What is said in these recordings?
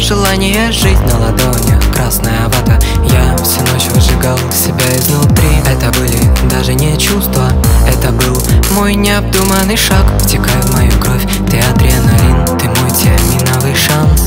желание жить. На ладонях красная вата, я всю ночь выжигал себя изнутри. Это были даже не чувства, это был мой необдуманный шаг. Втекай в мою кровь, ты адреналин, ты мой тиаминовый шанс.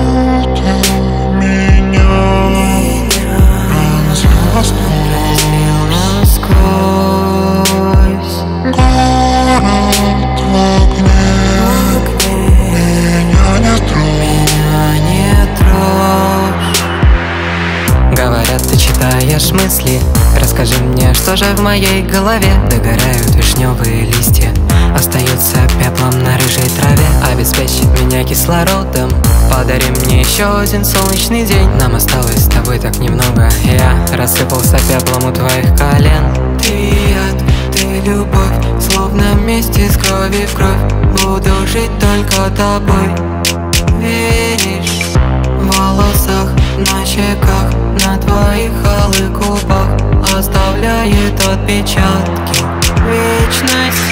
Говорят, ты читаешь мысли. Расскажи мне, что же в моей голове? Догорают вишневые листья, остаются пеплом на рыжей траве. Обеспечить меня кислородом, подари мне еще один солнечный день. Нам осталось с тобой так немного, я рассыпался пеплом у твоих колен. Ты яд, ты любовь, словно вместе с крови в кровь. Буду жить только тобой. Веришь? В волосах, на щеках, на твоих алых губах оставляет отпечатки вечность.